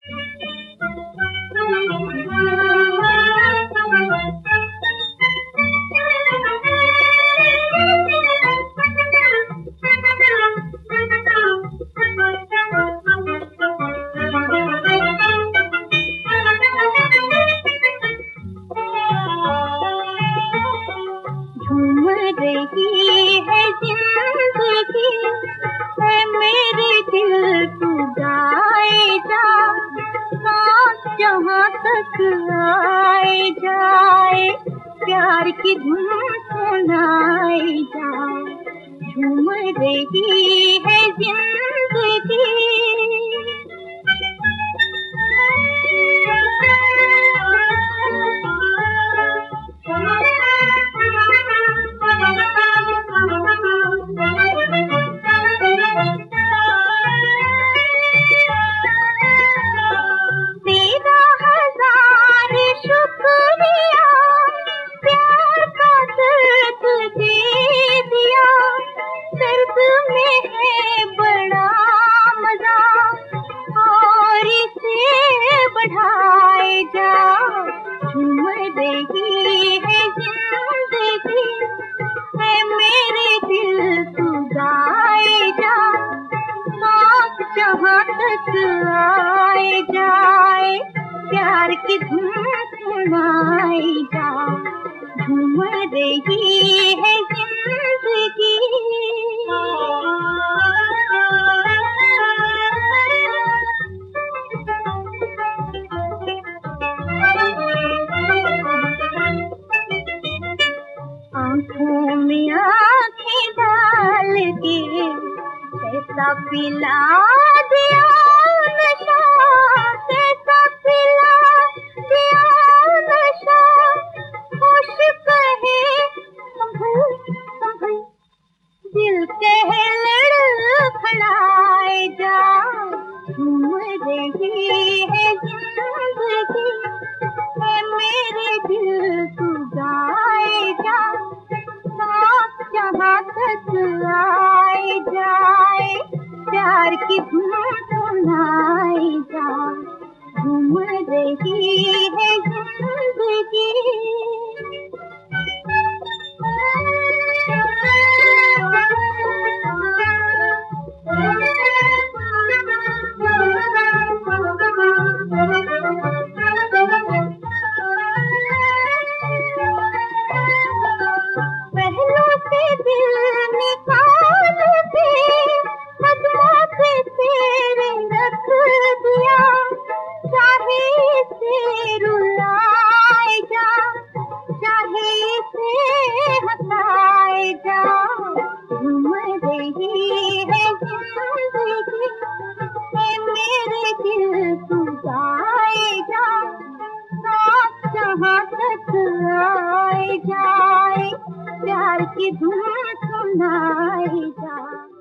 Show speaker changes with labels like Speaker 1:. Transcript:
Speaker 1: झूम रही है जिंदगी है मेरे दिल, तू गाए जा सांस जहाँ तक आए जाए, प्यार की धुन सुनाए जाए। झूम रही है जिंदगी। तेरा हजार शुक्रिया, प्यार का दर्द दे दिया। दर्द में है बड़ा मजा और इसे बढ़ाए जा। झूम रही है जिंदगी है मेरे दिल, तू गाए जा सांस जहाँ तक आए जाए, प्यार की धुन सुनाई जा। झूम रही है जिंदगी। आँखों में आँखें डाल के कैसा पिला दिया नशा, कैसा पिला दिया नशा। होश कहे संभल संभल, दिल कहे लड़खड़ाए जा। झूम रही है जिंदगी है मेरे दिल, तू गाए जा सांस जहाँ तक आए जाए, प्यार की धुन सुनाई जा। झूम रही है जिंदगी। पहलों से दिल निकाल के कदमों पे तेरे रख दिया। चाहे इसे रुलाए जा, चाहे इसे हंसाए जा। झूम रही है जिंदगी है मेरे दिल, तू गाए जा सांस जहाँ तक आए जाए, प्यार की धुन सुनाई जा।